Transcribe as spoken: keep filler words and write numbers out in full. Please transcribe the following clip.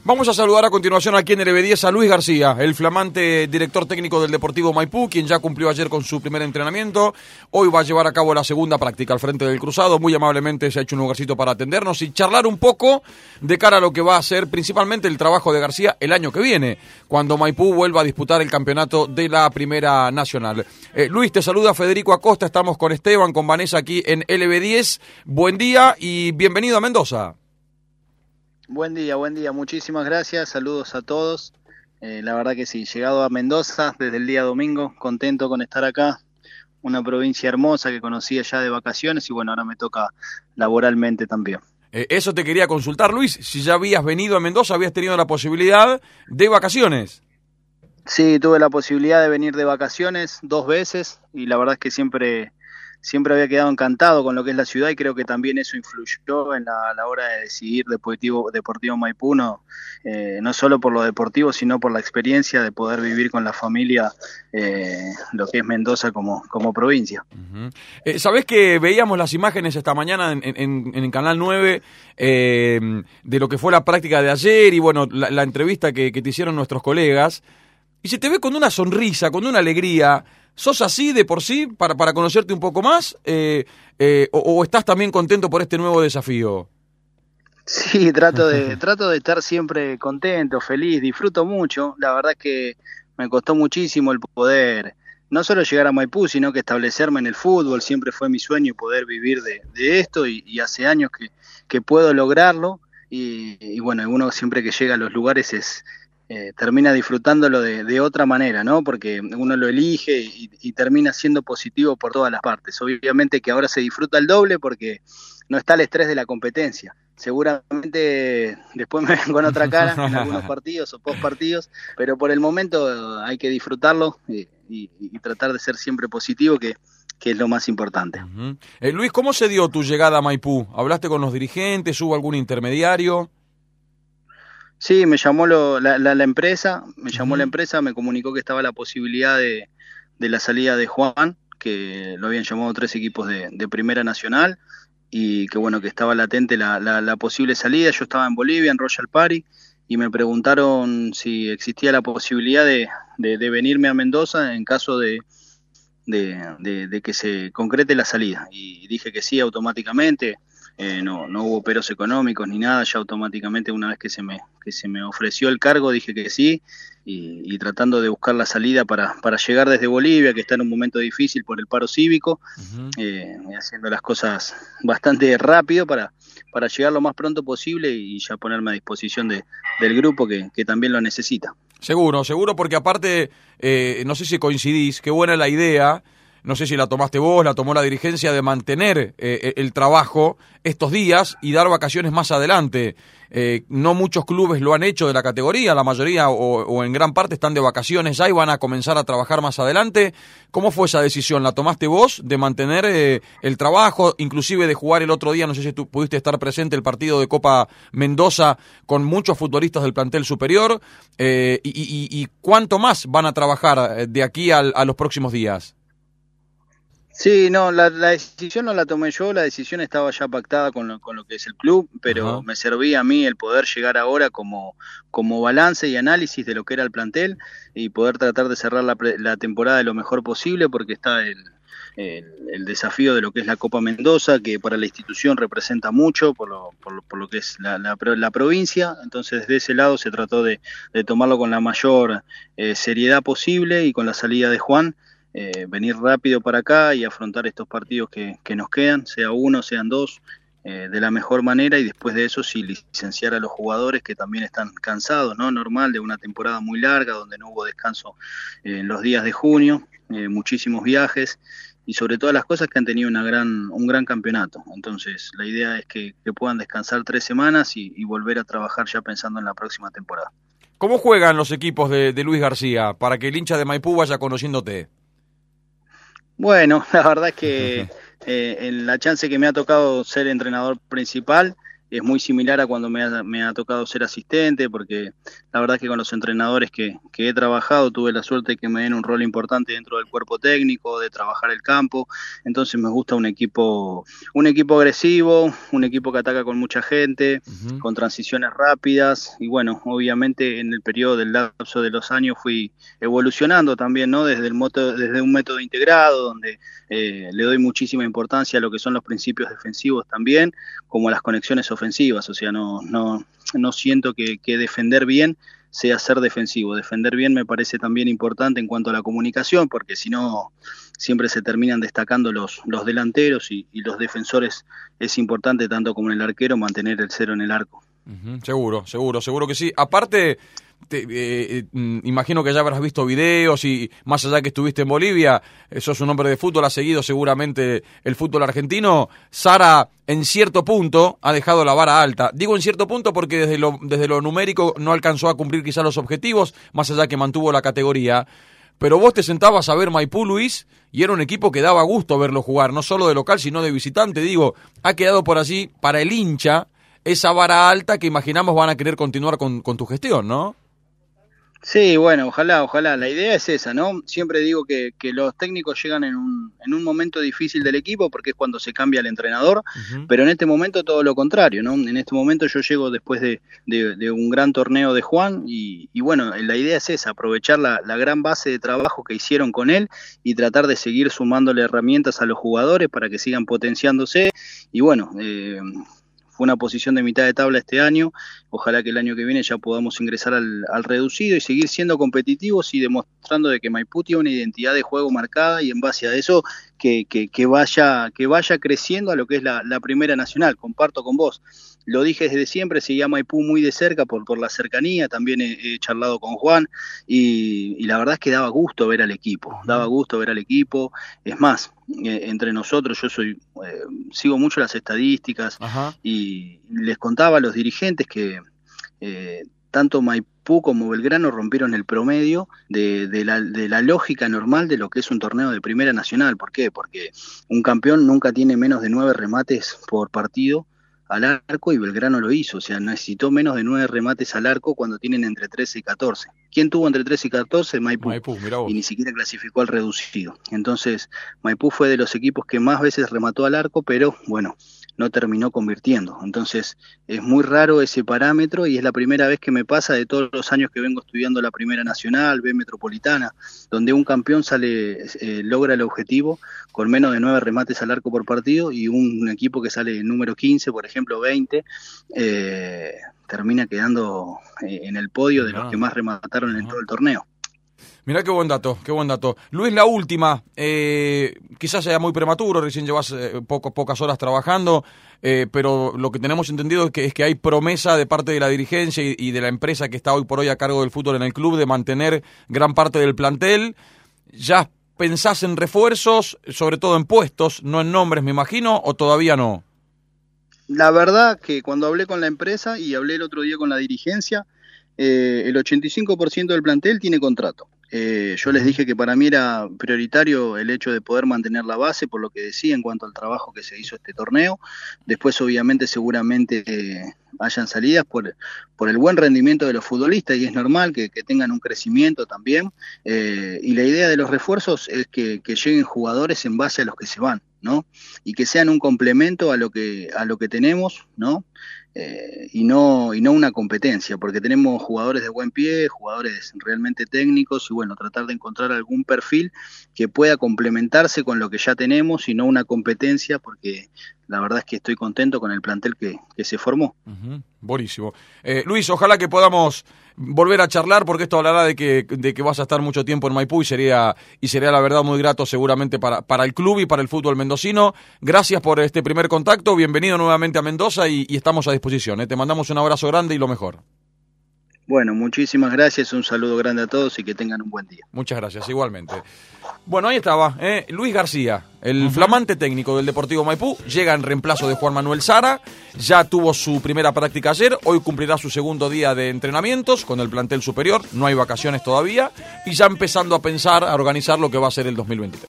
Vamos a saludar a continuación aquí en L B diez a Luis García, el flamante director técnico del Deportivo Maipú, quien ya cumplió ayer con su primer entrenamiento. Hoy va a llevar a cabo la segunda práctica al frente del Cruzado. Muy amablemente se ha hecho un lugarcito para atendernos y charlar un poco de cara a lo que va a ser principalmente el trabajo de García el año que viene, cuando Maipú vuelva a disputar el campeonato de la Primera Nacional. Eh, Luis, te saluda Federico Acosta, estamos con Esteban, con Vanessa aquí en L B diez. Buen día y bienvenido a Mendoza. Buen día, buen día, muchísimas gracias, saludos a todos. Eh, la verdad que sí, llegado a Mendoza desde el día domingo, contento con estar acá, una provincia hermosa que conocía ya de vacaciones y bueno, ahora me toca laboralmente también. Eh, eso te quería consultar, Luis, si ya habías venido a Mendoza, habías tenido la posibilidad de vacaciones. Sí, tuve la posibilidad de venir de vacaciones dos veces y la verdad es que siempre... Siempre había quedado encantado con lo que es la ciudad y creo que también eso influyó en la, la hora de decidir Deportivo, Deportivo Maipú, no, eh, no solo por lo deportivo, sino por la experiencia de poder vivir con la familia eh, lo que es Mendoza como, como provincia. Uh-huh. Eh, ¿Sabés que veíamos las imágenes esta mañana en, en, en el Canal nueve eh, de lo que fue la práctica de ayer y bueno, la, la entrevista que, que te hicieron nuestros colegas? Y se te ve con una sonrisa, con una alegría. ¿Sos así de por sí para, para conocerte un poco más? Eh, eh, o, ¿O estás también contento por este nuevo desafío? Sí, trato de, trato de estar siempre contento, feliz, disfruto mucho. La verdad es que me costó muchísimo el poder, no solo llegar a Maipú, sino que establecerme en el fútbol. Siempre fue mi sueño poder vivir de, de esto y, y hace años que, que puedo lograrlo. Y, y bueno, uno siempre que llega a los lugares es... Eh, termina disfrutándolo de, de otra manera, ¿no? Porque uno lo elige y, y termina siendo positivo por todas las partes. Obviamente que ahora se disfruta el doble porque no está el estrés de la competencia. Seguramente después me ven con otra cara en algunos partidos o post partidos, pero por el momento hay que disfrutarlo y, y, y tratar de ser siempre positivo, que, que es lo más importante. Uh-huh. eh, Luis, ¿cómo se dio tu llegada a Maipú? ¿Hablaste con los dirigentes? ¿Hubo algún intermediario? Sí, me llamó lo, la, la, la empresa, me llamó Uh-huh. la empresa, me comunicó que estaba la posibilidad de, de la salida de Juan, que lo habían llamado tres equipos de, de Primera Nacional, y que bueno, que estaba latente la, la, la posible salida. Yo estaba en Bolivia, en Royal Party, y me preguntaron si existía la posibilidad de, de, de venirme a Mendoza en caso de, de, de, de que se concrete la salida, y dije que sí automáticamente. Eh, no, no hubo peros económicos ni nada, ya automáticamente una vez que se me, que se me ofreció el cargo dije que sí, y, y tratando de buscar la salida para, para llegar desde Bolivia, que está en un momento difícil por el paro cívico, uh-huh. eh, haciendo las cosas bastante rápido para, para llegar lo más pronto posible y ya ponerme a disposición de, del grupo que, que también lo necesita. Seguro, seguro, porque aparte, eh, no sé si coincidís, qué buena la idea. No sé si la tomaste vos, la tomó la dirigencia, de mantener eh, el trabajo estos días y dar vacaciones más adelante. Eh, no muchos clubes lo han hecho de la categoría, la mayoría o, o en gran parte están de vacaciones ya y van a comenzar a trabajar más adelante. ¿Cómo fue esa decisión? ¿La tomaste vos de mantener eh, el trabajo, inclusive de jugar el otro día? No sé si tú pudiste estar presente el partido de Copa Mendoza con muchos futbolistas del plantel superior. Eh, y, y, y ¿cuánto más van a trabajar de aquí al, a los próximos días? Sí, no, la, la decisión no la tomé yo, la decisión estaba ya pactada con lo, con lo que es el club, pero uh-huh. me servía a mí el poder llegar ahora como, como balance y análisis de lo que era el plantel y poder tratar de cerrar la, la temporada de lo mejor posible, porque está el, el, el desafío de lo que es la Copa Mendoza, que para la institución representa mucho por lo, por lo, por lo que es la, la, la provincia. Entonces desde ese lado se trató de, de tomarlo con la mayor eh, seriedad posible, y con la salida de Juan, Eh, venir rápido para acá y afrontar estos partidos que, que nos quedan, sea uno, sean dos, eh, de la mejor manera, y después de eso sí licenciar a los jugadores que también están cansados, ¿no? Normal, de una temporada muy larga donde no hubo descanso eh, en los días de junio, eh, muchísimos viajes y sobre todas las cosas que han tenido una gran, un gran campeonato. Entonces la idea es que, que puedan descansar tres semanas y, y volver a trabajar ya pensando en la próxima temporada. ¿Cómo juegan los equipos de, de Luis García para que el hincha de Maipú vaya conociéndote? Bueno, la verdad es que eh, en la chance que me ha tocado ser entrenador principal, es muy similar a cuando me ha, me ha tocado ser asistente, porque la verdad es que con los entrenadores que, que he trabajado tuve la suerte de que me den un rol importante dentro del cuerpo técnico, de trabajar el campo. Entonces me gusta un equipo, un equipo agresivo, un equipo que ataca con mucha gente, uh-huh. con transiciones rápidas, y bueno, obviamente en el periodo del lapso de los años fui evolucionando también, ¿no? Desde el moto, desde un método integrado, donde eh, le doy muchísima importancia a lo que son los principios defensivos también, como a las conexiones ofensivas. O sea, no, no, no siento que, que defender bien sea ser defensivo. Defender bien me parece también importante en cuanto a la comunicación, porque si no, siempre se terminan destacando los, los delanteros y, y los defensores. Es importante, tanto como en el arquero, mantener el cero en el arco. Uh-huh. Seguro, seguro, seguro que sí. Aparte, te, eh, eh, imagino que ya habrás visto videos y más allá que estuviste en Bolivia, eh, sos un hombre de fútbol, has seguido seguramente el fútbol argentino. Sara, en cierto punto, ha dejado la vara alta. Digo en cierto punto porque desde lo, desde lo numérico no alcanzó a cumplir quizás los objetivos, más allá que mantuvo la categoría. Pero vos te sentabas a ver Maipú, Luis, y era un equipo que daba gusto verlo jugar, no solo de local, sino de visitante. Digo, ha quedado por allí, para el hincha, esa vara alta que imaginamos van a querer continuar con, con tu gestión, ¿no? Sí, bueno, ojalá, ojalá. La idea es esa, ¿no? Siempre digo que, que los técnicos llegan en un, en un momento difícil del equipo, porque es cuando se cambia el entrenador, uh-huh. pero en este momento todo lo contrario, ¿no? En este momento yo llego después de, de, de un gran torneo de Juan y, y bueno, la idea es esa, aprovechar la, la gran base de trabajo que hicieron con él y tratar de seguir sumándole herramientas a los jugadores para que sigan potenciándose y bueno, eh, fue una posición de mitad de tabla este año, ojalá que el año que viene ya podamos ingresar al, al reducido y seguir siendo competitivos y demostrando de que Maipú tiene una identidad de juego marcada y en base a eso que, que, que, vaya, que vaya creciendo a lo que es la, la Primera Nacional. Comparto con vos, lo dije desde siempre, seguía Maipú muy de cerca por, por la cercanía, también he, he charlado con Juan y, y la verdad es que daba gusto ver al equipo, daba gusto ver al equipo, es más, eh, entre nosotros yo soy eh, sigo mucho las estadísticas. Ajá. Y les contaba a los dirigentes que eh, tanto Maipú como Belgrano rompieron el promedio de, de, la, de la lógica normal de lo que es un torneo de Primera Nacional. ¿Por qué? Porque un campeón nunca tiene menos de nueve remates por partido al arco y Belgrano lo hizo, o sea, necesitó menos de nueve remates al arco cuando tienen entre trece y catorce. ¿Quién tuvo entre trece y catorce? Maipú, Maipú y ni siquiera clasificó al reducido. Entonces, Maipú fue de los equipos que más veces remató al arco, pero bueno, no terminó convirtiendo. Entonces, es muy raro ese parámetro y es la primera vez que me pasa de todos los años que vengo estudiando la Primera Nacional, B Metropolitana, donde un campeón sale eh, logra el objetivo con menos de nueve remates al arco por partido y un equipo que sale número quince, por ejemplo, veinte, eh, termina quedando eh, en el podio de los que más remataron en todo el torneo. Mirá qué buen dato, qué buen dato. Luis, la última, eh, quizás sea muy prematuro, recién llevas eh, poco, pocas horas trabajando, eh, pero lo que tenemos entendido es que, es que hay promesa de parte de la dirigencia y, y de la empresa que está hoy por hoy a cargo del fútbol en el club de mantener gran parte del plantel. ¿Ya pensás en refuerzos, sobre todo en puestos, no en nombres, me imagino, o todavía no? La verdad que cuando hablé con la empresa y hablé el otro día con la dirigencia, eh, el ochenta y cinco por ciento del plantel tiene contrato. Eh, yo les dije que para mí era prioritario el hecho de poder mantener la base, por lo que decía en cuanto al trabajo que se hizo este torneo. Después, obviamente, seguramente eh, hayan salidas por, por el buen rendimiento de los futbolistas y es normal que, que tengan un crecimiento también. Eh, y la idea de los refuerzos es que, que lleguen jugadores en base a los que se van, ¿no? Y que sean un complemento a lo que, a lo que tenemos, ¿no? Eh, y no y no una competencia, porque tenemos jugadores de buen pie, jugadores realmente técnicos y bueno, tratar de encontrar algún perfil que pueda complementarse con lo que ya tenemos y no una competencia, porque la verdad es que estoy contento con el plantel que, que se formó. Uh-huh. Buenísimo. Eh, Luis, ojalá que podamos volver a charlar, porque esto hablará de que, de que vas a estar mucho tiempo en Maipú y sería, y sería la verdad muy grato seguramente para, para el club y para el fútbol mendocino. Gracias por este primer contacto, bienvenido nuevamente a Mendoza y, y estamos a disposición. ¿eh? Te mandamos un abrazo grande y lo mejor. Bueno, muchísimas gracias, un saludo grande a todos y que tengan un buen día. Muchas gracias, igualmente. Bueno, ahí estaba, ¿eh? Luis García, el uh-huh. flamante técnico del Deportivo Maipú, llega en reemplazo de Juan Manuel Sara, ya tuvo su primera práctica ayer, hoy cumplirá su segundo día de entrenamientos con el plantel superior, no hay vacaciones todavía, y ya empezando a pensar, a organizar lo que va a ser el dos mil veintitrés.